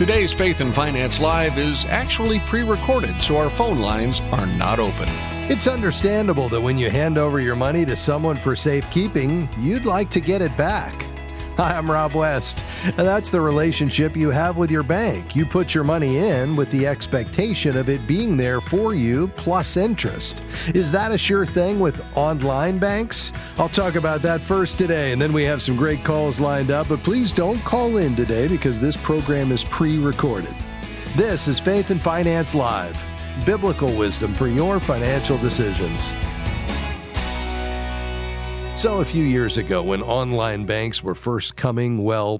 Today's Faith and Finance Live is actually pre-recorded, so our phone lines are not open. It's understandable that when you hand over your money to someone for safekeeping, you'd like to get it back. Hi, I'm Rob West, and that's the relationship you have with your bank. You put your money in with the expectation of it being there for you plus interest. Is that a sure thing with online banks? I'll talk about that first today, and then we have some great calls lined up, but please don't call in today because this program is pre-recorded. This is Faith and Finance Live, biblical wisdom for your financial decisions. So a few years ago, when online banks were first coming,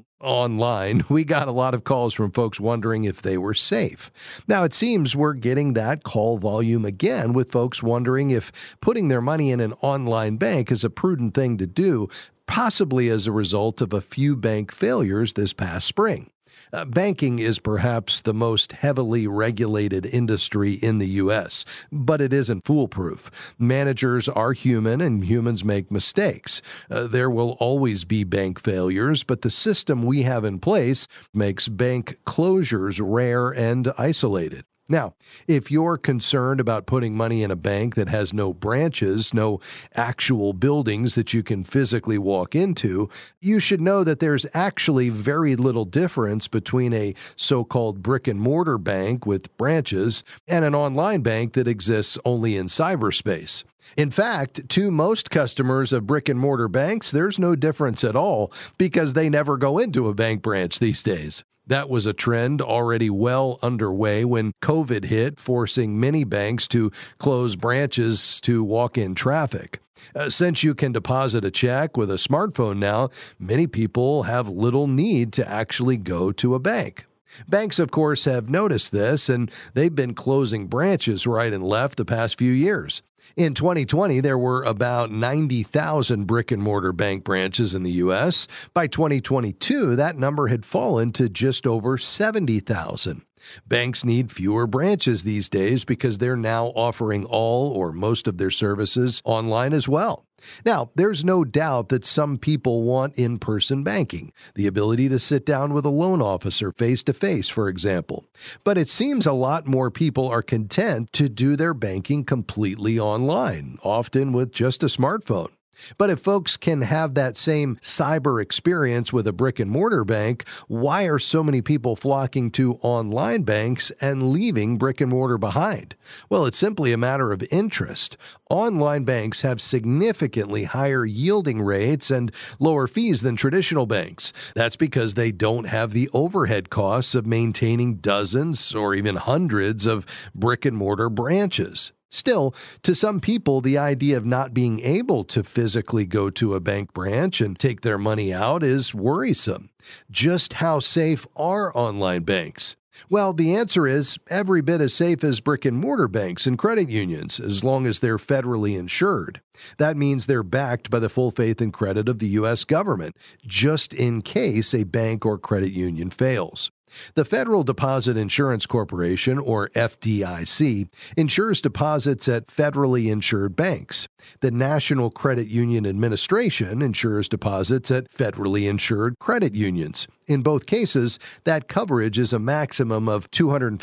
online, we got a lot of calls from folks wondering if they were safe. Now, it seems we're getting that call volume again with folks wondering if putting their money in an online bank is a prudent thing to do, possibly as a result of a few bank failures this past spring. Banking is perhaps the most heavily regulated industry in the U.S., but it isn't foolproof. Managers are human and humans make mistakes. There will always be bank failures, but the system we have in place makes bank closures rare and isolated. Now, if you're concerned about putting money in a bank that has no branches, no actual buildings that you can physically walk into, you should know that there's actually very little difference between a so-called brick-and-mortar bank with branches and an online bank that exists only in cyberspace. In fact, to most customers of brick-and-mortar banks, there's no difference at all because they never go into a bank branch these days. That was a trend already well underway when COVID hit, forcing many banks to close branches to walk-in traffic. Since you can deposit a check with a smartphone now, many people have little need to actually go to a bank. Banks, of course, have noticed this, and they've been closing branches right and left the past few years. In 2020, there were about 90,000 brick-and-mortar bank branches in the U.S. By 2022, that number had fallen to just over 70,000. Banks need fewer branches these days because they're now offering all or most of their services online as well. Now, there's no doubt that some people want in-person banking, the ability to sit down with a loan officer face-to-face, for example. But it seems a lot more people are content to do their banking completely online, often with just a smartphone. But if folks can have that same cyber experience with a brick-and-mortar bank, why are so many people flocking to online banks and leaving brick-and-mortar behind? Well, it's simply a matter of interest. Online banks have significantly higher yielding rates and lower fees than traditional banks. That's because they don't have the overhead costs of maintaining dozens or even hundreds of brick-and-mortar branches. Still, to some people, the idea of not being able to physically go to a bank branch and take their money out is worrisome. Just how safe are online banks? Well, the answer is every bit as safe as brick-and-mortar banks and credit unions, as long as they're federally insured. That means they're backed by the full faith and credit of the U.S. government, just in case a bank or credit union fails. The Federal Deposit Insurance Corporation, or FDIC, insures deposits at federally insured banks. The National Credit Union Administration insures deposits at federally insured credit unions. In both cases, that coverage is a maximum of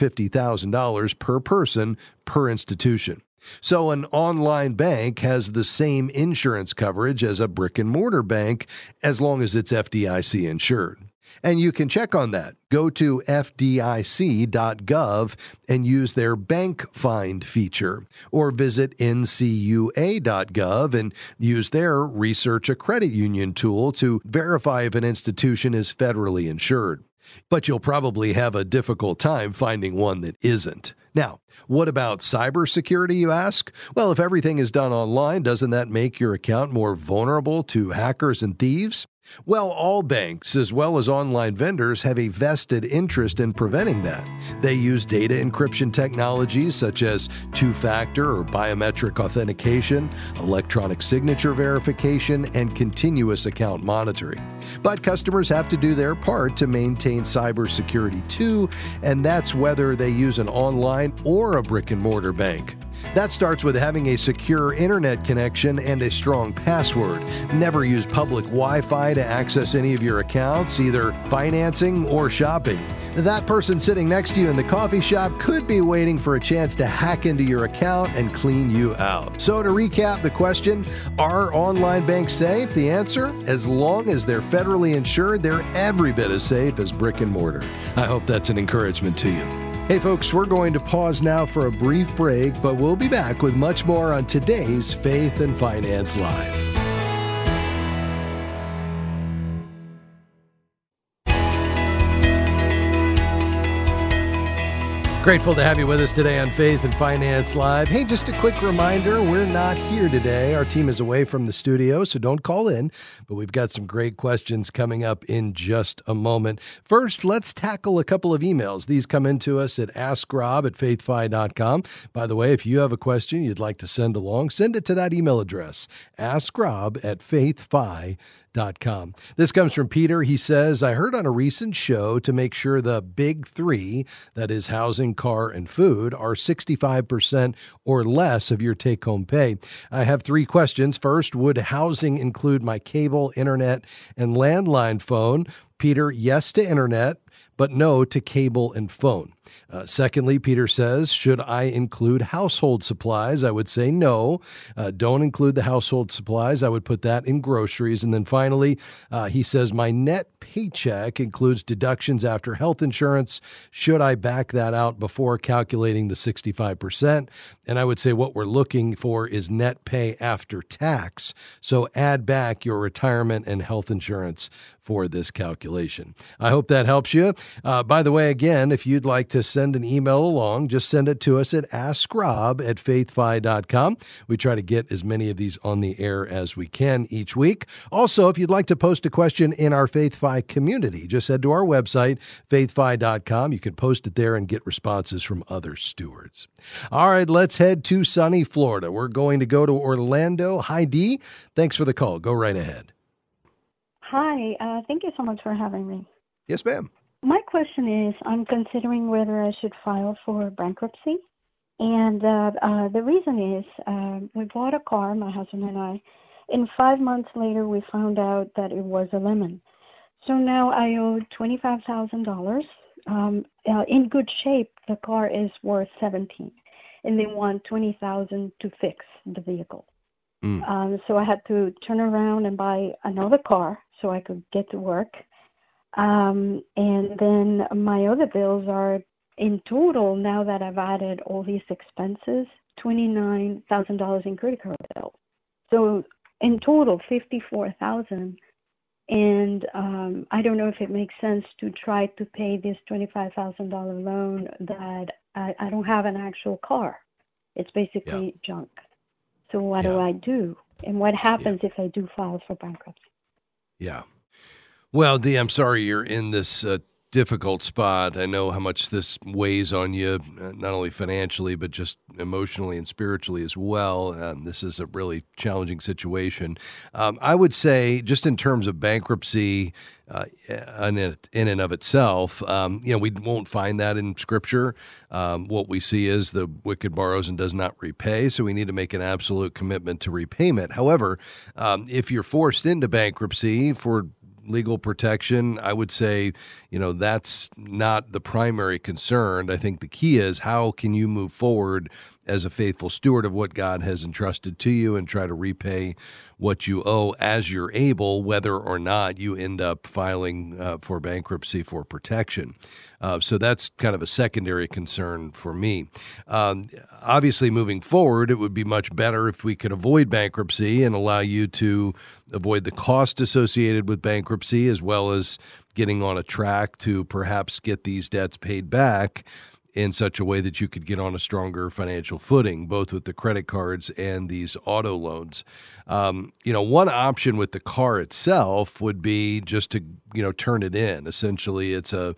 $250,000 per person per institution. So an online bank has the same insurance coverage as a brick-and-mortar bank as long as it's FDIC insured. And you can check on that. Go to fdic.gov and use their Bank Find feature, or visit ncua.gov and use their Research a Credit Union tool to verify if an institution is federally insured. But you'll probably have a difficult time finding one that isn't. Now, what about cybersecurity, you ask? Well, if everything is done online, doesn't that make your account more vulnerable to hackers and thieves? Well, all banks, as well as online vendors, have a vested interest in preventing that. They use data encryption technologies such as two-factor or biometric authentication, electronic signature verification, and continuous account monitoring. But customers have to do their part to maintain cybersecurity too, and that's whether they use an online or a brick-and-mortar bank. That starts with having a secure internet connection and a strong password. Never use public Wi-Fi to access any of your accounts, either financing or shopping. That person sitting next to you in the coffee shop could be waiting for a chance to hack into your account and clean you out. So to recap the question, are online banks safe? The answer, as long as they're federally insured, they're every bit as safe as brick and mortar. I hope that's an encouragement to you. Hey folks, we're going to pause now for a brief break, but we'll be back with much more on today's Faith and Finance Live. Grateful to have you with us today on Faith and Finance Live. Hey, just a quick reminder, we're not here today. Our team is away from the studio, so don't call in, but we've got some great questions coming up in just a moment. First, let's tackle a couple of emails. These come into us at askrob@faithfi.com. By the way, if you have a question you'd like to send along, send it to that email address, askrob@faithfi.com. This comes from Peter. He says, I heard on a recent show to make sure the big three, that is housing, car, and food, are 65% or less of your take-home pay. I have three questions. First, would housing include my cable, internet, and landline phone? Peter, yes to internet, but no to cable and phone. Secondly, Peter says, should I include household supplies? I would say no. Don't include the household supplies. I would put that in groceries. And then finally, he says, my net paycheck includes deductions after health insurance. Should I back that out before calculating the 65%? And I would say what we're looking for is net pay after tax. So add back your retirement and health insurance for this calculation. I hope that helps you. By the way, again, if you'd like to send an email along, just send it to us at askrob@faithfi.com. We try to get as many of these on the air as we can each week. Also, if you'd like to post a question in our FaithFi community, just head to our website, faithfi.com. You can post it there and get responses from other stewards. All right, let's head to sunny Florida. We're going to go to Orlando. Hi, Dee. Thanks for the call. Go right ahead. Hi, thank you so much for having me. Yes, ma'am. My question is, I'm considering whether I should file for bankruptcy. And the reason is, we bought a car, my husband and I, and 5 months later we found out that it was a lemon. So now I owe $25,000. In good shape, the car is worth $17,000, and they want $20,000 to fix the vehicle. So I had to turn around and buy another car so I could get to work. And then my other bills are, in total, now that I've added all these expenses, $29,000 in credit card bill. So in total, $54,000. And I don't know if it makes sense to try to pay this $25,000 loan that I don't have an actual car. It's basically junk. So what do I do? And what happens if I do file for bankruptcy? Yeah. Well, Dee, I'm sorry you're in this difficult spot. I know how much this weighs on you, not only financially, but just emotionally and spiritually as well. This is a really challenging situation. I would say, just in terms of bankruptcy in and of itself, we won't find that in Scripture. What we see is the wicked borrows and does not repay, so we need to make an absolute commitment to repayment. However, if you're forced into bankruptcy for legal protection, I would say, that's not the primary concern. I think the key is, how can you move forward as a faithful steward of what God has entrusted to you and try to repay what you owe as you're able, whether or not you end up filing for bankruptcy for protection. So that's kind of a secondary concern for me. Obviously, moving forward, it would be much better if we could avoid bankruptcy and allow you to avoid the cost associated with bankruptcy, as well as getting on a track to perhaps get these debts paid back in such a way that you could get on a stronger financial footing, both with the credit cards and these auto loans. One option with the car itself would be just to, turn it in. Essentially, it's a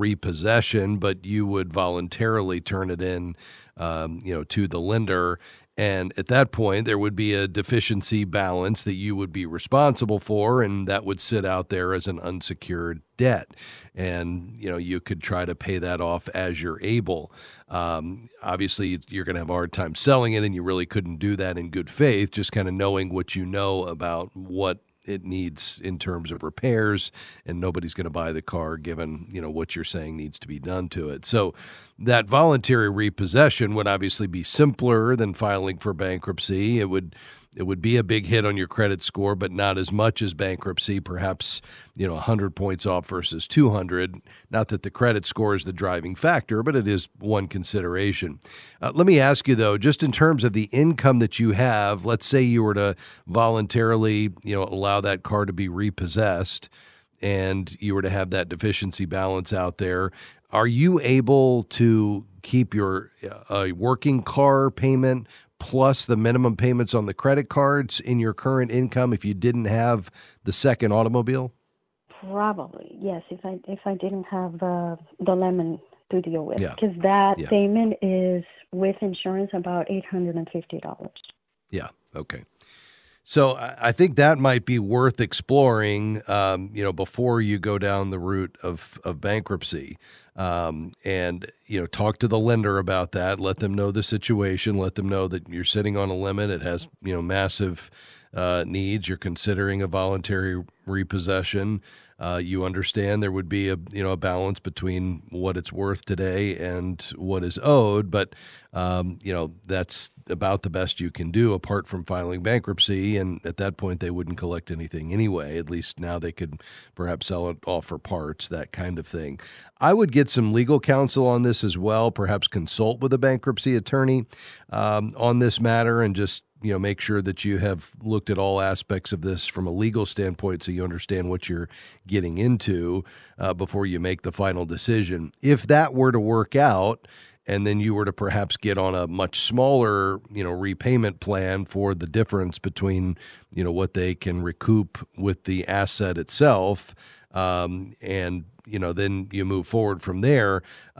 repossession, but you would voluntarily turn it in, to the lender. And at that point, there would be a deficiency balance that you would be responsible for, and that would sit out there as an unsecured debt. And, you could try to pay that off as you're able. Obviously, you're going to have a hard time selling it, and you really couldn't do that in good faith, just kind of knowing what you know about what it needs in terms of repairs, and nobody's going to buy the car given, what you're saying needs to be done to it. So that voluntary repossession would obviously be simpler than filing for bankruptcy. It would be a big hit on your credit score, but not as much as bankruptcy, perhaps, 100 points off versus 200. Not that the credit score is the driving factor, but it is one consideration. Let me ask you, though, just in terms of the income that you have, let's say you were to voluntarily, allow that car to be repossessed and you were to have that deficiency balance out there. Are you able to keep your working car payment plus the minimum payments on the credit cards in your current income if you didn't have the second automobile? Probably, yes, if I didn't have the lemon to deal with. Yeah. Because that payment is, with insurance, about $850. Yeah, okay. So I think that might be worth exploring, before you go down the route of bankruptcy. And talk to the lender about that. Let them know the situation. Let them know that you're sitting on a limit. It has, massive needs. You're considering a voluntary repossession. You understand there would be a balance between what it's worth today and what is owed, but that's about the best you can do apart from filing bankruptcy. And at that point, they wouldn't collect anything anyway. At least now they could perhaps sell it off for parts, that kind of thing. I would get some legal counsel on this as well. Perhaps consult with a bankruptcy attorney on this matter, and just make sure that you have looked at all aspects of this from a legal standpoint so you understand what you're getting into before you make the final decision. If that were to work out, and then you were to perhaps get on a much smaller, repayment plan for the difference between, what they can recoup with the asset itself, and then you move forward from there.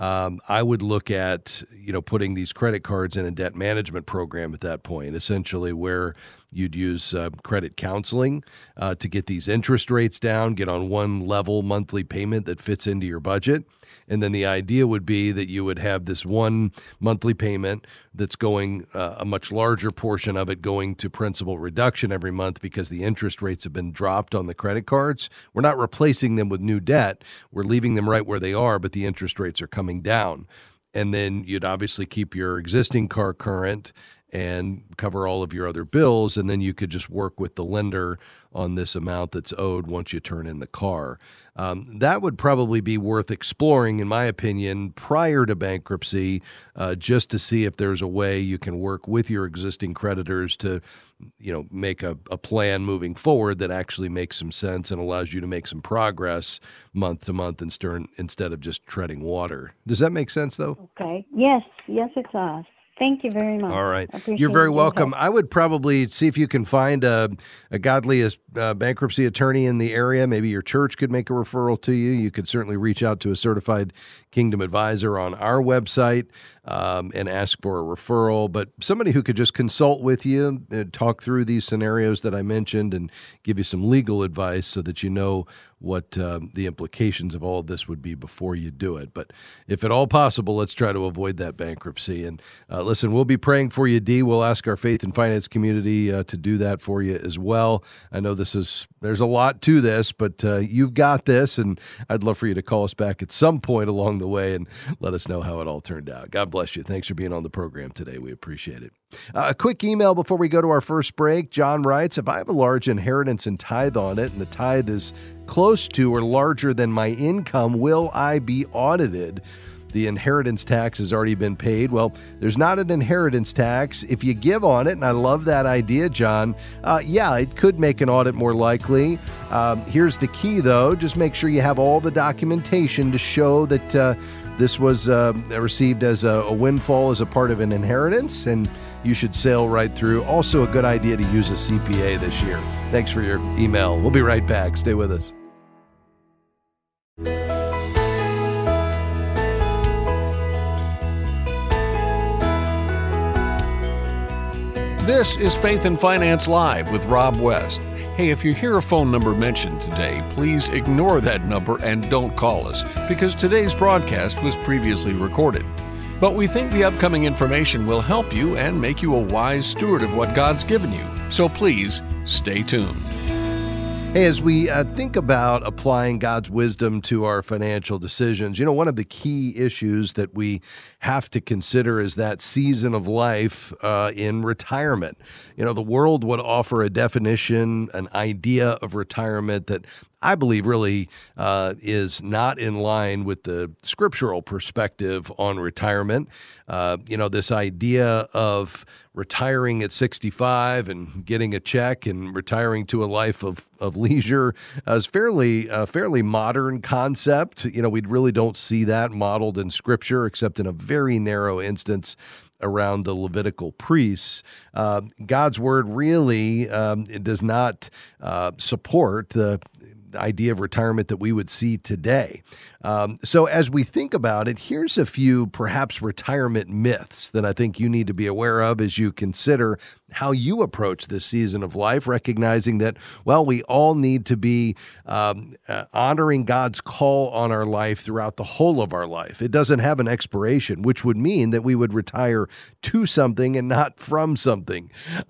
I would look at, putting these credit cards in a debt management program at that point, essentially where you'd use credit counseling to get these interest rates down, get on one level monthly payment that fits into your budget. And then the idea would be that you would have this one monthly payment that's going, a much larger portion of it going to principal reduction every month because the interest rates have been dropped on the credit cards. We're not replacing them with new debt. We're leaving them right where they are, but the interest rates are coming down. And then you'd obviously keep your existing car current and cover all of your other bills, and then you could just work with the lender on this amount that's owed once you turn in the car. That would probably be worth exploring, in my opinion, prior to bankruptcy, just to see if there's a way you can work with your existing creditors to, make a plan moving forward that actually makes some sense and allows you to make some progress month to month instead of just treading water. Does that make sense, though? Okay. Yes, it does. Thank you very much. All right. You're very welcome. I would probably see if you can find a godly bankruptcy attorney in the area. Maybe your church could make a referral to you. You could certainly reach out to a certified Kingdom advisor on our website and ask for a referral. But somebody who could just consult with you, talk through these scenarios that I mentioned, and give you some legal advice so that you know what the implications of all of this would be before you do it. But if at all possible, let's try to avoid that bankruptcy. And listen, we'll be praying for you, Dee. We'll ask our faith and finance community to do that for you as well. I know there's a lot to this, but you've got this, and I'd love for you to call us back at some point along the way and let us know how it all turned out. God bless you. Thanks for being on the program today. We appreciate it. A quick email before we go to our first break. John writes, if I have a large inheritance and tithe on it, and the tithe is close to or larger than my income, will I be audited? The inheritance tax has already been paid. Well, there's not an inheritance tax. If you give on it, and I love that idea, John, it could make an audit more likely. Here's the key, though. Just make sure you have all the documentation to show that this was received as a windfall as a part of an inheritance, and you should sail right through. Also a good idea to use a CPA this year. Thanks for your email. We'll be right back. Stay with us. This is Faith and Finance Live with Rob West. Hey, if you hear a phone number mentioned today, please ignore that number and don't call us, because today's broadcast was previously recorded. But we think the upcoming information will help you and make you a wise steward of what God's given you. So please, stay tuned. Hey, as we think about applying God's wisdom to our financial decisions, one of the key issues that we have to consider is that season of life in retirement. The world would offer a definition, an idea of retirement that I believe really is not in line with the scriptural perspective on retirement. This idea of retiring at 65 and getting a check and retiring to a life of leisure is fairly modern concept. We really don't see that modeled in Scripture, except in a very narrow instance around the Levitical priests. God's word really does not support the idea of retirement that we would see today. So as we think about it, here's a few perhaps retirement myths that I think you need to be aware of as you consider how you approach this season of life, recognizing that, we all need to be honoring God's call on our life throughout the whole of our life. It doesn't have an expiration, which would mean that we would retire to something and not from something.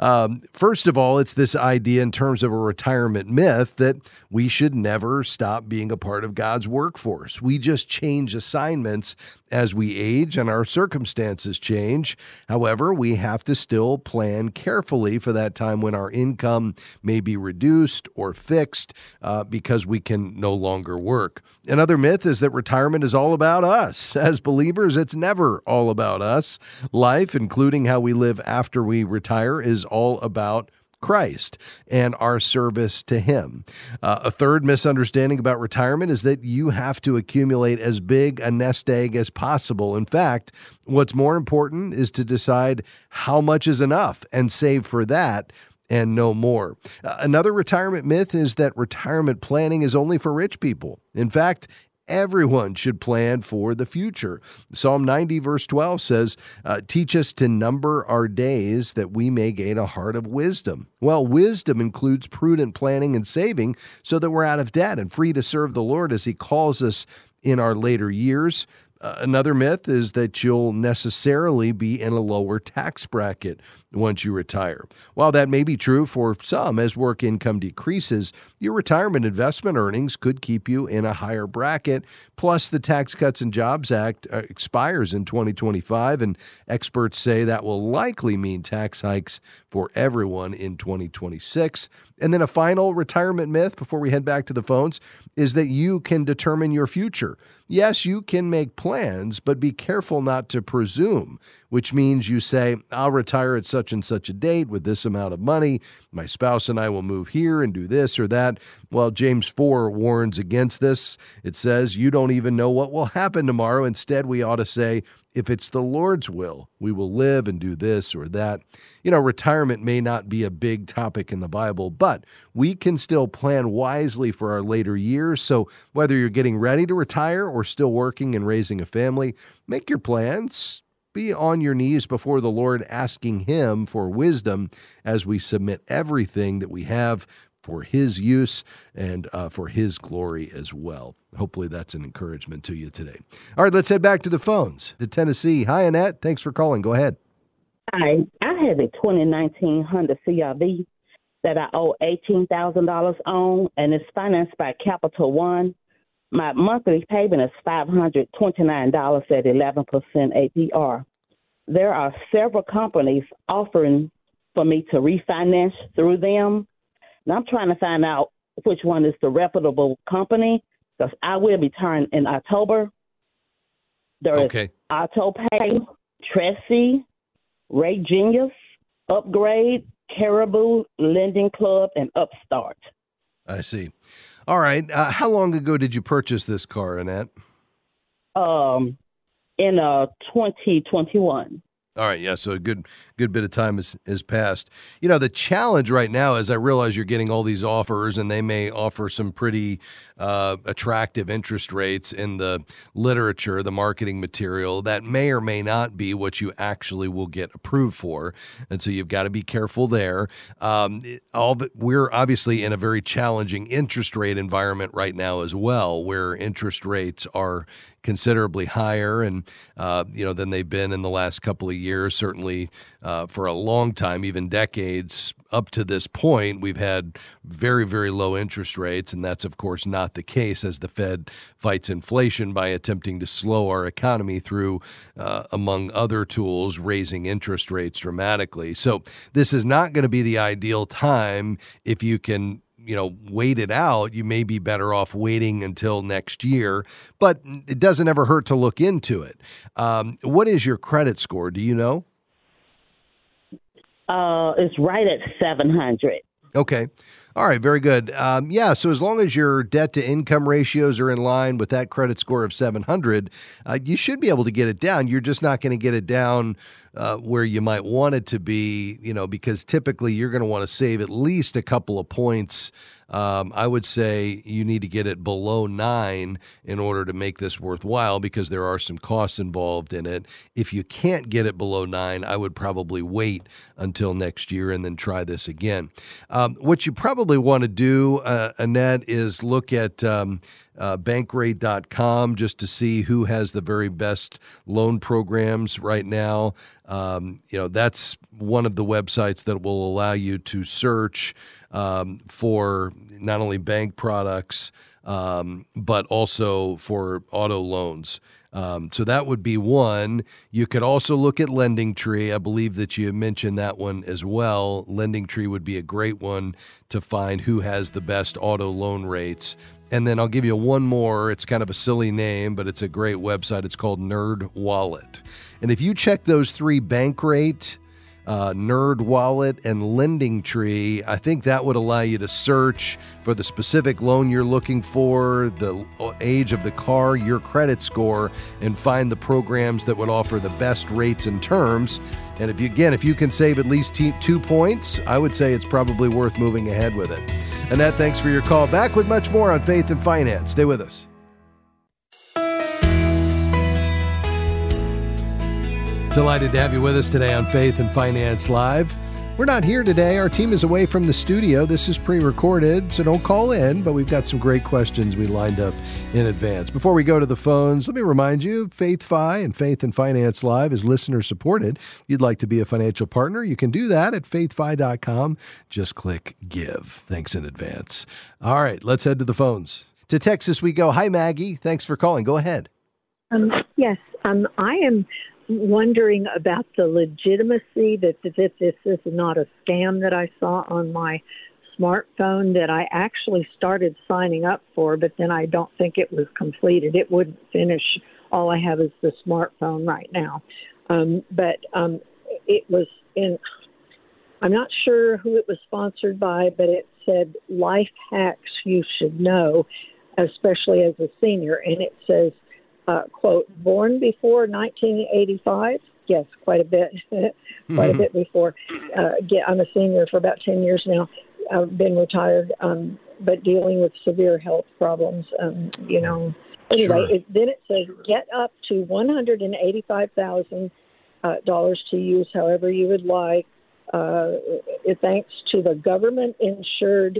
First of all, it's this idea in terms of a retirement myth that we should never stop being a part of God's workforce. We just change assignments as we age and our circumstances change. However, we have to still plan carefully for that time when our income may be reduced or fixed because we can no longer work. Another myth is that retirement is all about us. As believers, it's never all about us. Life, including how we live after we retire, is all about Christ and our service to Him. A third misunderstanding about retirement is that you have to accumulate as big a nest egg as possible. In fact, what's more important is to decide how much is enough and save for that and no more. Another retirement myth is that retirement planning is only for rich people. In fact, everyone should plan for the future. Psalm 90 verse 12 says, teach us to number our days that we may gain a heart of wisdom. Well, wisdom includes prudent planning and saving so that we're out of debt and free to serve the Lord as He calls us in our later years. Another myth is that you'll necessarily be in a lower tax bracket once you retire. While that may be true for some, as work income decreases, your retirement investment earnings could keep you in a higher bracket. Plus, the Tax Cuts and Jobs Act expires in 2025, and experts say that will likely mean tax hikes for everyone in 2026. And then a final retirement myth before we head back to the phones is that you can determine your future. Yes, you can make plans, but be careful not to presume, which means you say, I'll retire at such and such a date with this amount of money. My spouse and I will move here and do this or that. Well, James 4 warns against this. It says, you don't even know what will happen tomorrow. Instead, we ought to say, if it's the Lord's will, we will live and do this or that. Retirement may not be a big topic in the Bible, but we can still plan wisely for our later years. So whether you're getting ready to retire or still working and raising a family, make your plans. Be on your knees before the Lord, asking Him for wisdom as we submit everything that we have for His use and for His glory as well. Hopefully that's an encouragement to you today. All right, let's head back to the phones to Tennessee. Hi, Annette. Thanks for calling. Go ahead. Hi. I have a 2019 Honda CRV that I owe $18,000 on, and it's financed by Capital One. My monthly payment is $529 at 11% APR. There are several companies offering for me to refinance through them. And I'm trying to find out which one is the reputable company, because I will be turning in October. There is AutoPay, Tressie, Ray Genius, Upgrade, Caribou, Lending Club, and Upstart. I see. All right. How long ago did you purchase this car, Annette? In 2021. All right, yeah, so a good bit of time has passed. You know, the challenge right now is I realize you're getting all these offers, and they may offer some pretty attractive interest rates in the literature, the marketing material, that may or may not be what you actually will get approved for. And so you've got to be careful there. We're obviously in a very challenging interest rate environment right now as well, where interest rates are considerably higher and than they've been in the last couple of years. Certainly for a long time, even decades up to this point, we've had very, very low interest rates, and that's of course not the case as the Fed fights inflation by attempting to slow our economy through, among other tools, raising interest rates dramatically. So this is not going to be the ideal time if you can wait it out. You may be better off waiting until next year, but it doesn't ever hurt to look into it. What is your credit score? Do you know? It's right at 700. Okay. All right. Very good. So as long as your debt to income ratios are in line with that credit score of 700, you should be able to get it down. You're just not going to get it down where you might want it to be, because typically you're going to want to save at least a couple of points. I would say you need to get it below 9 in order to make this worthwhile, because there are some costs involved in it. If you can't get it below 9, I would probably wait until next year and then try this again. What you probably want to do, Annette, is look at Bankrate.com just to see who has the very best loan programs right now. That's one of the websites that will allow you to search for not only bank products, but also for auto loans. So that would be one. You could also look at LendingTree. I believe that you mentioned that one as well. LendingTree would be a great one to find who has the best auto loan rates. And then I'll give you one more. It's kind of a silly name, but it's a great website. It's called NerdWallet. And if you check those three, Bankrate, NerdWallet, and LendingTree, I think that would allow you to search for the specific loan you're looking for, the age of the car, your credit score, and find the programs that would offer the best rates and terms. And if you can save at least 2 points, I would say it's probably worth moving ahead with it. Annette, thanks for your call. Back with much more on Faith and Finance. Stay with us. Delighted to have you with us today on Faith and Finance Live. We're not here today. Our team is away from the studio. This is pre-recorded, so don't call in, but we've got some great questions we lined up in advance. Before we go to the phones, let me remind you, Faith Fi and Faith and Finance Live is listener supported. If you'd like to be a financial partner, you can do that at faithfi.com. Just click Give. Thanks in advance. All right, let's head to the phones. To Texas we go. Hi, Maggie. Thanks for calling. Go ahead. Yes, I am wondering about the legitimacy that this is not a scam that I saw on my smartphone that I actually started signing up for, but then I don't think it was completed. It wouldn't finish. All I have is the smartphone right now. It was in, I'm not sure who it was sponsored by, but it said life hacks you should know, especially as a senior. And it says, quote, born before 1985? Yes, quite a bit, quite a bit before. I'm a senior for about 10 years now. I've been retired, but dealing with severe health problems, Anyway, Sure. Then it says get up to $185,000 to use however you would like, thanks to the government-insured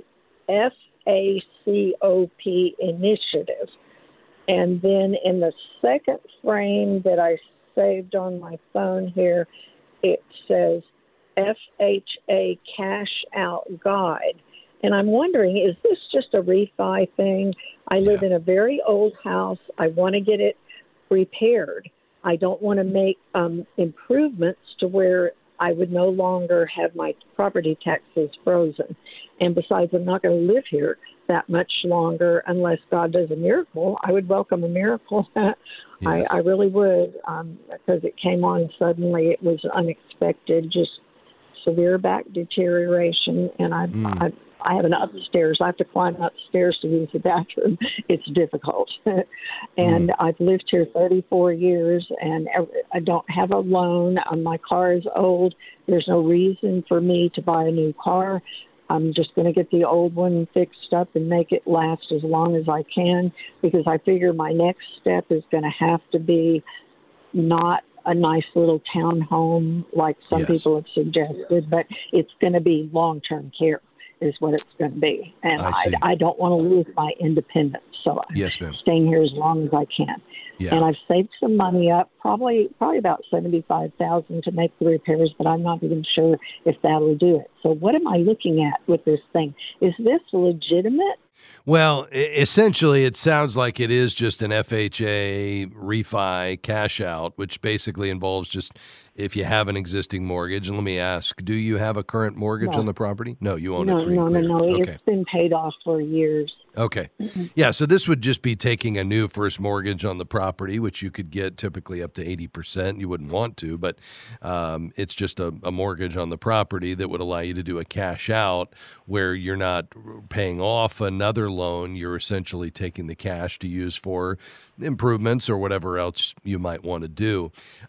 FACOP initiative. And then in the second frame that I saved on my phone here, it says FHA Cash Out Guide. And I'm wondering, is this just a refi thing? I live in a very old house. I want to get it repaired. I don't want to make improvements to where I would no longer have my property taxes frozen. And besides, I'm not going to live here that much longer unless God does a miracle. I would welcome a miracle. Yes. I really would, because it came on suddenly. It was unexpected, just severe back deterioration. And I have an upstairs. I have to climb upstairs to use the bathroom. It's difficult. And I've lived here 34 years, and I don't have a loan. My car is old. There's no reason for me to buy a new car. I'm just going to get the old one fixed up and make it last as long as I can, because I figure my next step is going to have to be not a nice little townhome like some people have suggested, but it's going to be long-term care is what it's going to be. And I don't want to lose my independence, so I'm staying here as long as I can. Yeah. And I've saved some money up, probably about $75,000 to make the repairs, but I'm not even sure if that'll do it. So what am I looking at with this thing? Is this legitimate? Well, essentially, it sounds like it is just an FHA refi cash out, which basically involves just if you have an existing mortgage. And let me ask, do you have a current mortgage on the property? No, you own it free and clear. No. Okay. It's been paid off for years. Okay. Yeah, so this would just be taking a new first mortgage on the property, which you could get typically up to 80%. You wouldn't want to, but it's just a mortgage on the property that would allow you to do a cash out where you're not paying off another loan. You're essentially taking the cash to use for improvements or whatever else you might want to do.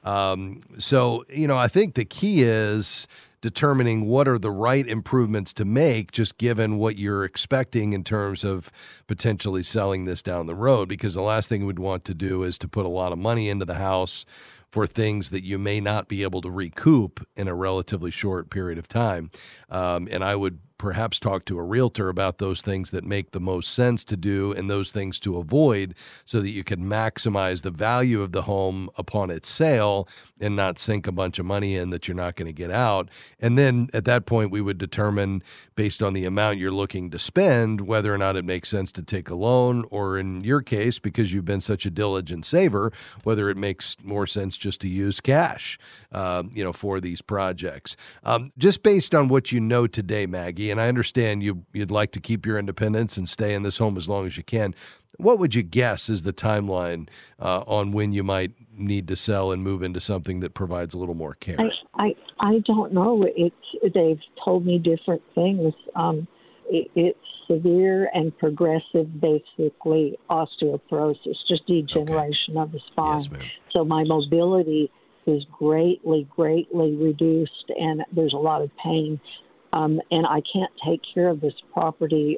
So, I think the key is determining what are the right improvements to make, just given what you're expecting in terms of potentially selling this down the road, because the last thing we'd want to do is to put a lot of money into the house for things that you may not be able to recoup in a relatively short period of time. And I would perhaps talk to a realtor about those things that make the most sense to do and those things to avoid, so that you can maximize the value of the home upon its sale and not sink a bunch of money in that you're not going to get out. And then at that point, we would determine, based on the amount you're looking to spend, whether or not it makes sense to take a loan, or in your case, because you've been such a diligent saver, whether it makes more sense just to use cash, for these projects. Just based on what you know today, Maggie, and I understand you'd like to keep your independence and stay in this home as long as you can, what would you guess is the timeline on when you might need to sell and move into something that provides a little more care? I don't know. They've told me different things. It's severe and progressive, basically osteoporosis, just degeneration of the spine. Yes, ma'am. So my mobility is greatly reduced, and there's a lot of pain. And I can't take care of this property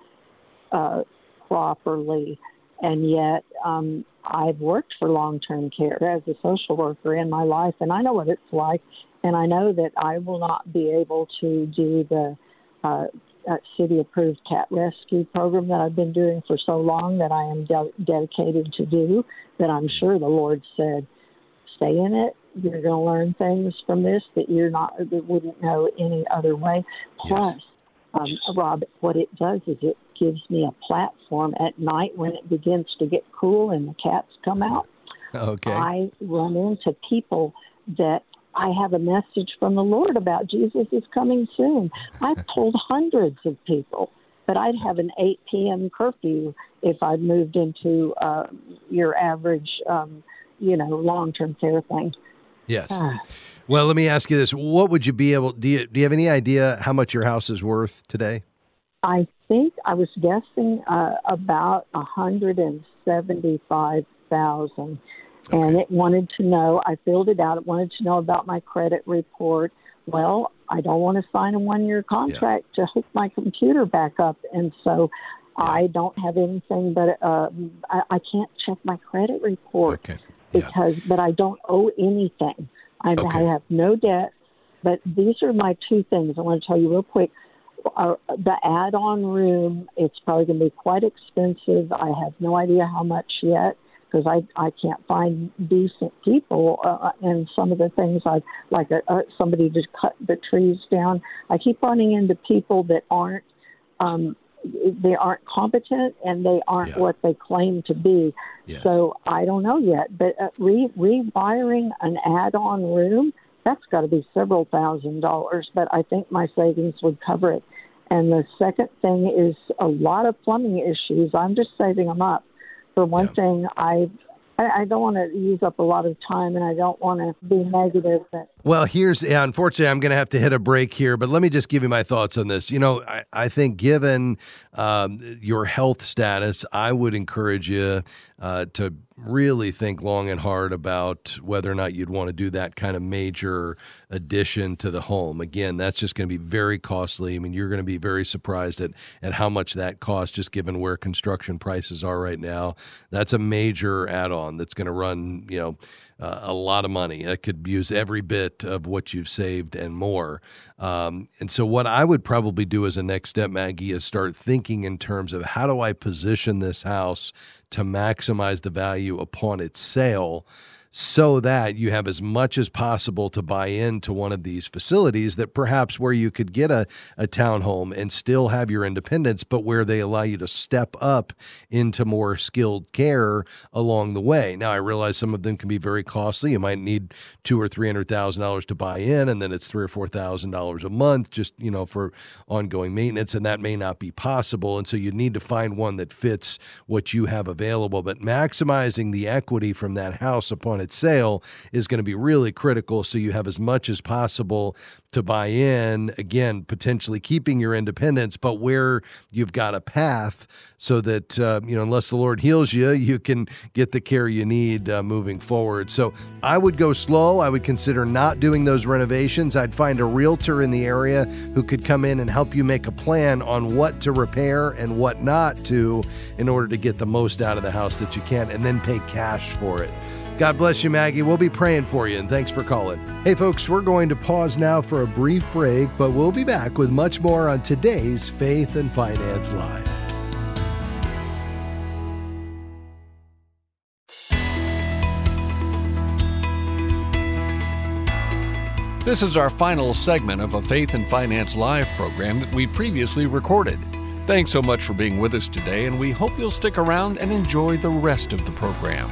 properly. And yet I've worked for long-term care as a social worker in my life, and I know what it's like. And I know that I will not be able to do the city-approved cat rescue program that I've been doing for so long, that I am dedicated to do, that I'm sure the Lord said, stay in it. You're going to learn things from this that that wouldn't know any other way. Plus, Rob, what it does is it gives me a platform at night when it begins to get cool and the cats come out. Okay. I run into people that I have a message from the Lord about. Jesus is coming soon. I've told hundreds of people, but I'd have an 8 p.m. curfew if I'd moved into your average, long-term care thing. Yes. Well, let me ask you this. What would you be able, do you have any idea how much your house is worth today? I think I was guessing about $175,000. And it wanted to know, I filled it out, it wanted to know about my credit report. Well, I don't want to sign a 1-year contract to hook my computer back up. And so I don't have anything, but I can't check my credit report. Okay. But I don't owe anything. I have no debt. But these are my two things I want to tell you real quick. The add-on room, it's probably going to be quite expensive. I have no idea how much yet, because I can't find decent people. And some of the things like somebody to cut the trees down. I keep running into people that aren't competent, and they aren't what they claim to be. Yes. So I don't know yet. But rewiring an add-on room, that's got to be several $1,000s. But I think my savings would cover it. And the second thing is a lot of plumbing issues. I'm just saving them up. For one thing, I don't want to use up a lot of time, and I don't want to be negative, but Well, unfortunately, I'm going to have to hit a break here, but let me just give you my thoughts on this. I think given your health status, I would encourage you to really think long and hard about whether or not you'd want to do that kind of major addition to the home. Again, that's just going to be very costly. I mean, you're going to be very surprised at how much that costs, just given where construction prices are right now. That's a major add-on that's going to run, a lot of money. It could use every bit of what you've saved and more. And so what I would probably do as a next step, Maggie, is start thinking in terms of how do I position this house to maximize the value upon its sale, so that you have as much as possible to buy into one of these facilities that perhaps where you could get a townhome and still have your independence, but where they allow you to step up into more skilled care along the way. Now, I realize some of them can be very costly. You might need $200,000 or $300,000 to buy in, and then it's $3,000 or $4,000 a month just, for ongoing maintenance, and that may not be possible. And so you need to find one that fits what you have available. But maximizing the equity from that house upon its sale is going to be really critical, so you have as much as possible to buy in, again, potentially keeping your independence, but where you've got a path so that, unless the Lord heals you, you can get the care you need moving forward. So I would go slow. I would consider not doing those renovations. I'd find a realtor in the area who could come in and help you make a plan on what to repair and what not to in order to get the most out of the house that you can, and then pay cash for it. God bless you, Maggie. We'll be praying for you, and thanks for calling. Hey, folks, we're going to pause now for a brief break, but we'll be back with much more on today's Faith and Finance Live. This is our final segment of a Faith and Finance Live program that we previously recorded. Thanks so much for being with us today, and we hope you'll stick around and enjoy the rest of the program.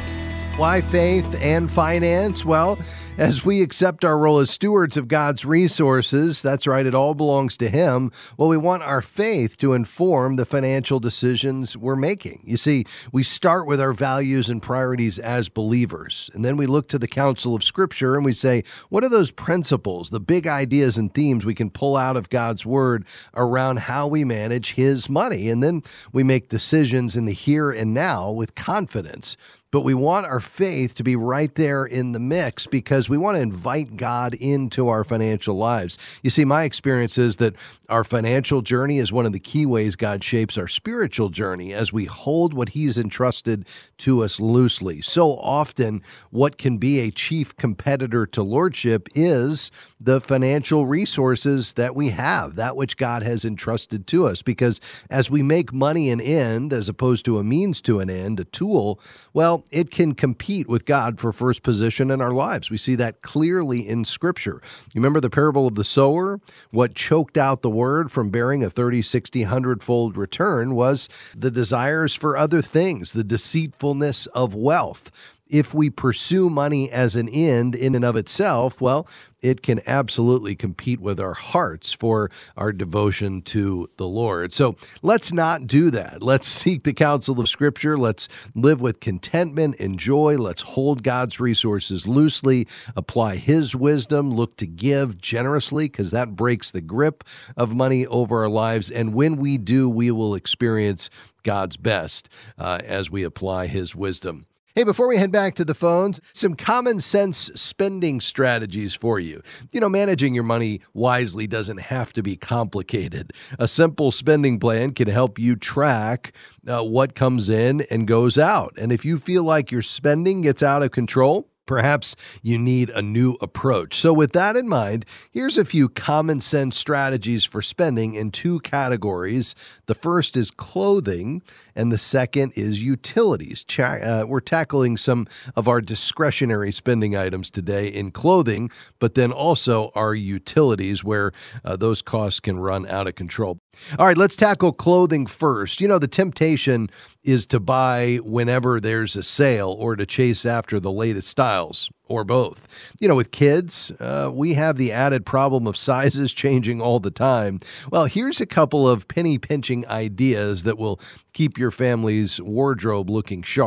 Why faith and finance? Well, as we accept our role as stewards of God's resources, that's right, it all belongs to Him. Well, we want our faith to inform the financial decisions we're making. You see, we start with our values and priorities as believers, and then we look to the counsel of Scripture and we say, what are those principles, the big ideas and themes we can pull out of God's Word around how we manage His money? And then we make decisions in the here and now with confidence. But we want our faith to be right there in the mix because we want to invite God into our financial lives. You see, my experience is that our financial journey is one of the key ways God shapes our spiritual journey as we hold what He's entrusted to us loosely. So often, what can be a chief competitor to lordship is the financial resources that we have, that which God has entrusted to us. Because as we make money an end, as opposed to a means to an end, a tool, well, it can compete with God for first position in our lives. We see that clearly in Scripture. You remember the parable of the sower? What choked out the word from bearing a 30, 60, 100-fold return was the desires for other things, the deceitfulness of wealth. If we pursue money as an end in and of itself, well, it can absolutely compete with our hearts for our devotion to the Lord. So let's not do that. Let's seek the counsel of Scripture. Let's live with contentment and joy. Let's hold God's resources loosely, apply His wisdom, look to give generously, because that breaks the grip of money over our lives. And when we do, we will experience God's best as we apply His wisdom. Hey, before we head back to the phones, some common sense spending strategies for you. Managing your money wisely doesn't have to be complicated. A simple spending plan can help you track what comes in and goes out. And if you feel like your spending gets out of control, perhaps you need a new approach. So with that in mind, here's a few common sense strategies for spending in two categories. The first is clothing, and the second is utilities. We're tackling some of our discretionary spending items today in clothing, but then also our utilities where those costs can run out of control. All right, let's tackle clothing first. The temptation is to buy whenever there's a sale or to chase after the latest styles, or both. With kids, we have the added problem of sizes changing all the time. Well, here's a couple of penny-pinching ideas that will keep your family's wardrobe looking sharp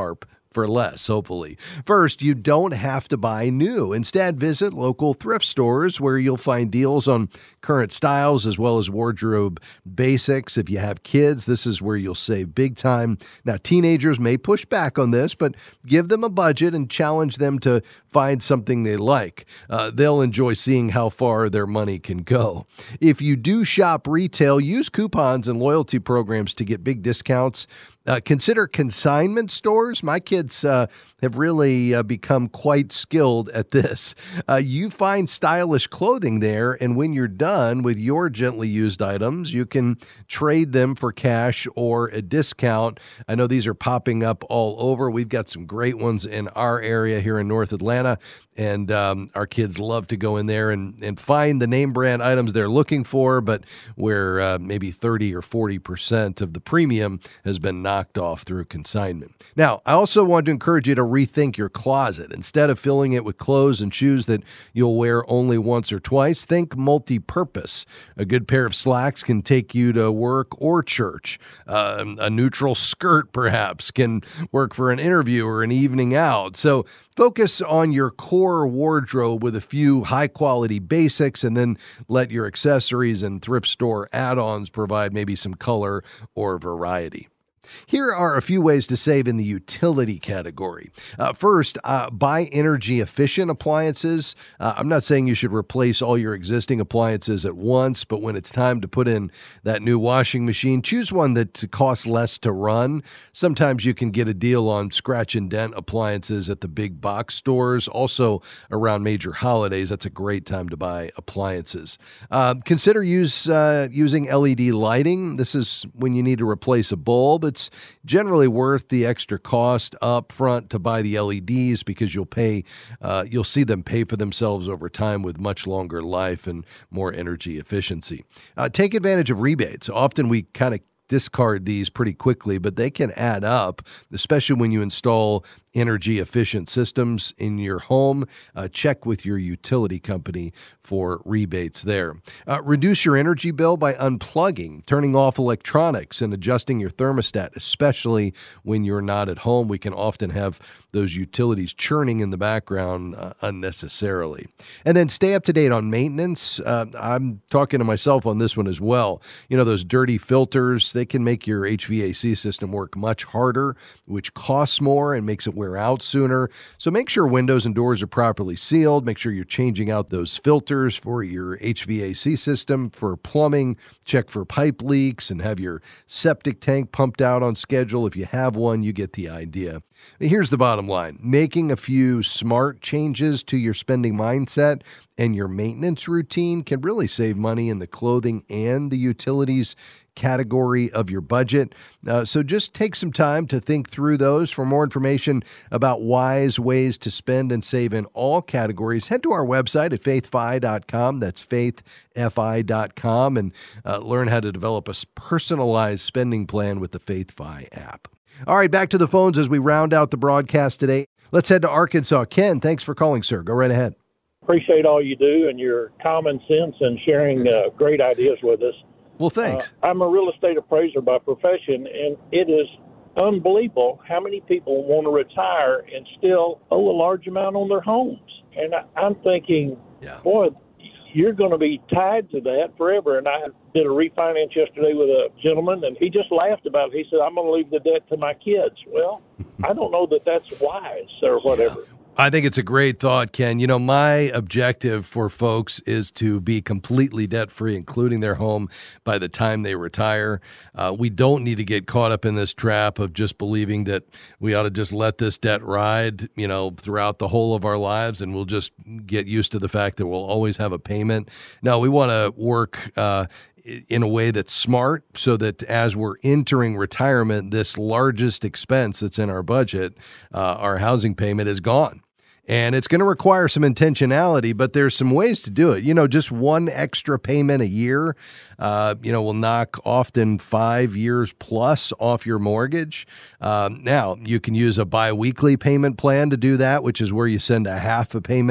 for less, hopefully. First, you don't have to buy new. Instead, visit local thrift stores where you'll find deals on current styles as well as wardrobe basics. If you have kids, this is where you'll save big time. Now, teenagers may push back on this, but give them a budget and challenge them to find something they like. They'll enjoy seeing how far their money can go. If you do shop retail, use coupons and loyalty programs to get big discounts. Consider consignment stores. My kids have really become quite skilled at this. You find stylish clothing there, and when you're done with your gently used items, you can trade them for cash or a discount. I know these are popping up all over. We've got some great ones in our area here in North Atlanta, and our kids love to go in there and find the name brand items they're looking for, but where maybe 30 or 40% of the premium has been knocked off through consignment. Now, I also want to encourage you to rethink your closet. Instead of filling it with clothes and shoes that you'll wear only once or twice, think multi-purpose. A good pair of slacks can take you to work or church. A neutral skirt, perhaps, can work for an interview or an evening out. So focus on your core wardrobe with a few high-quality basics, and then let your accessories and thrift store add-ons provide maybe some color or variety. Here are a few ways to save in the utility category. First, buy energy-efficient appliances. I'm not saying you should replace all your existing appliances at once, but when it's time to put in that new washing machine, choose one that costs less to run. Sometimes you can get a deal on scratch and dent appliances at the big box stores. Also, around major holidays, that's a great time to buy appliances. Consider using LED lighting. This is when you need to replace a bulb. It's generally worth the extra cost up front to buy the LEDs because you'll see them pay for themselves over time with much longer life and more energy efficiency. Take advantage of rebates. Often we kind of discard these pretty quickly, but they can add up, especially when you install energy efficient systems in your home. Check with your utility company for rebates there. Reduce your energy bill by unplugging, turning off electronics, and adjusting your thermostat, especially when you're not at home. We can often have those utilities churning in the background unnecessarily. And then stay up to date on maintenance. I'm talking to myself on this one as well. You know, those dirty filters, they can make your HVAC system work much harder, which costs more and makes it wear out sooner. So make sure windows and doors are properly sealed. Make sure you're changing out those filters for your HVAC system. For plumbing, check for pipe leaks and have your septic tank pumped out on schedule. If you have one, you get the idea. Here's the bottom line. Making a few smart changes to your spending mindset and your maintenance routine can really save money in the clothing and the utilities category of your budget. So just take some time to think through those. For more information about wise ways to spend and save in all categories, head to our website at faithfi.com. That's faithfi.com, and learn how to develop a personalized spending plan with the FaithFi app. All right, back to the phones as we round out the broadcast today. Let's head to Arkansas. Ken, thanks for calling, sir. Go right ahead. Appreciate all you do and your common sense and sharing great ideas with us. Well, thanks. I'm a real estate appraiser by profession, and it is unbelievable how many people want to retire and still owe a large amount on their homes. And I'm thinking, boy, you're going to be tied to that forever. And I did a refinance yesterday with a gentleman, and he just laughed about it. He said, I'm going to leave the debt to my kids. Well, I don't know that that's wise or whatever. Yeah. I think it's a great thought, Ken. You know, my objective for folks is to be completely debt-free, including their home, by the time they retire. We don't need to get caught up in this trap of just believing that we ought to just let this debt ride, you know, throughout the whole of our lives, and we'll just get used to the fact that we'll always have a payment. No, we want to work in a way that's smart so that as we're entering retirement, this largest expense that's in our budget, our housing payment, is gone. And it's going to require some intentionality, but there's some ways to do it. You know, just one extra payment a year, will knock often 5 years plus off your mortgage. Now, you can use a biweekly payment plan to do that, which is where you send a half a payment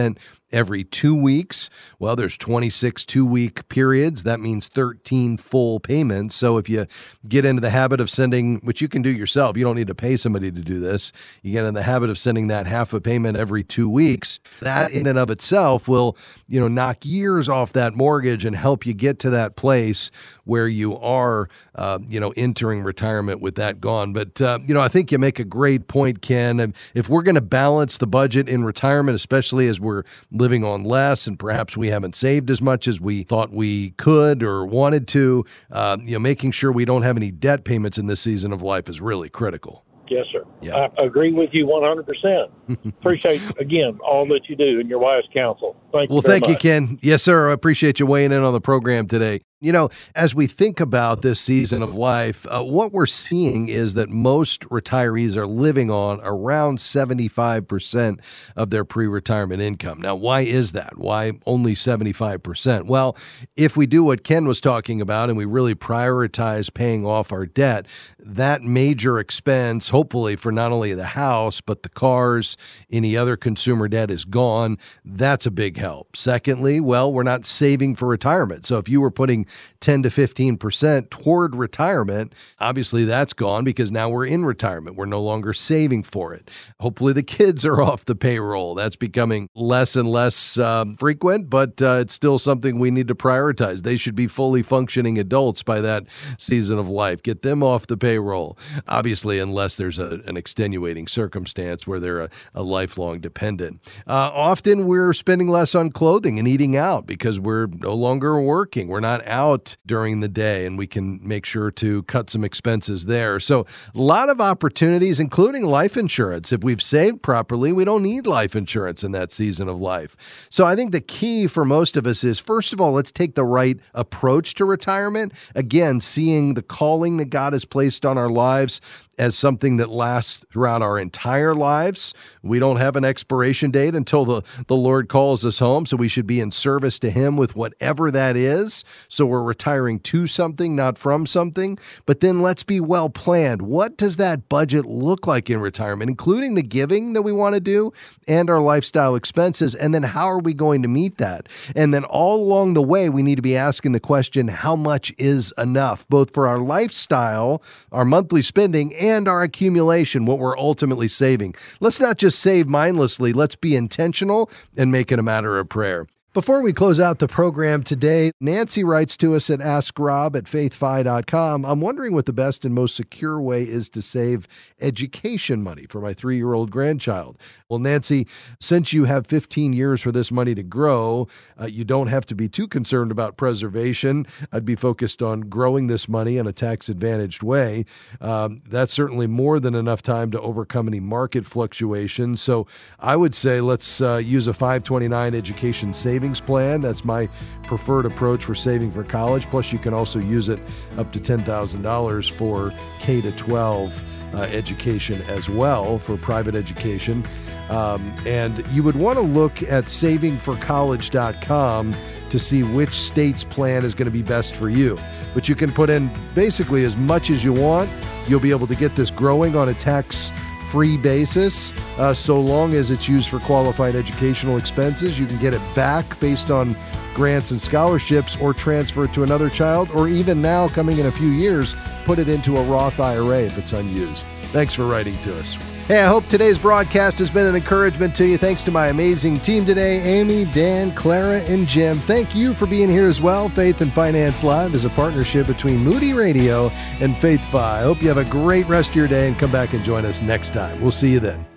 every 2 weeks. Well, there's 26 2-week periods. That means 13 full payments. So if you get into the habit of sending, which you can do yourself, you don't need to pay somebody to do this. You get in the habit of sending that half a payment every 2 weeks. That in and of itself will, knock years off that mortgage and help you get to that place where you are, entering retirement with that gone. But, I think you make a great point, Ken. And if we're going to balance the budget in retirement, especially as we're living on less and perhaps we haven't saved as much as we thought we could or wanted to, making sure we don't have any debt payments in this season of life is really critical. Yes, sir. Yeah. I agree with you 100%. Appreciate, again, all that you do and your wise counsel. Thank you very much. You, Ken. Yes, sir. I appreciate you weighing in on the program today. As we think about this season of life, what we're seeing is that most retirees are living on around 75% of their pre-retirement income. Now, why is that? Why only 75%? Well, if we do what Ken was talking about and we really prioritize paying off our debt, that major expense, hopefully for not only the house, but the cars, any other consumer debt is gone. That's a big help. Secondly, we're not saving for retirement. So if you were putting 10 to 15% toward retirement, obviously that's gone because now we're in retirement. We're no longer saving for it. Hopefully the kids are off the payroll. That's becoming less and less frequent, but it's still something we need to prioritize. They should be fully functioning adults by that season of life. Get them off the payroll, obviously, unless there's an extenuating circumstance where they're a lifelong dependent. Often we're spending less on clothing and eating out because we're no longer working. We're not out during the day, and we can make sure to cut some expenses there. So a lot of opportunities, including life insurance. If we've saved properly, we don't need life insurance in that season of life. So I think the key for most of us is, first of all, let's take the right approach to retirement. Again, seeing the calling that God has placed on our lives as something that lasts throughout our entire lives. We don't have an expiration date until the Lord calls us home, so we should be in service to Him with whatever that is. So we're retiring to something, not from something. But then let's be well planned. What does that budget look like in retirement, including the giving that we want to do and our lifestyle expenses? And then how are we going to meet that? And then all along the way, we need to be asking the question, how much is enough, both for our lifestyle, our monthly spending, and our accumulation, what we're ultimately saving. Let's not just save mindlessly. Let's be intentional and make it a matter of prayer. Before we close out the program today, Nancy writes to us at AskRob@faithfi.com. I'm wondering what the best and most secure way is to save education money for my 3-year-old grandchild. Well, Nancy, since you have 15 years for this money to grow, you don't have to be too concerned about preservation. I'd be focused on growing this money in a tax-advantaged way. That's certainly more than enough time to overcome any market fluctuations. So I would say let's use a 529 education savings plan. That's my preferred approach for saving for college. Plus, you can also use it up to $10,000 for K-12 education as well, for private education. And you would want to look at savingforcollege.com to see which state's plan is going to be best for you. But you can put in basically as much as you want. You'll be able to get this growing on a tax-free basis, so long as it's used for qualified educational expenses. You can get it back based on grants and scholarships, or transfer it to another child, or even now, coming in a few years, put it into a Roth IRA if it's unused. Thanks for writing to us. Hey, I hope today's broadcast has been an encouragement to you. Thanks to my amazing team today, Amy, Dan, Clara, and Jim. Thank you for being here as well. Faith and Finance Live is a partnership between Moody Radio and Faith Fi. I hope you have a great rest of your day and come back and join us next time. We'll see you then.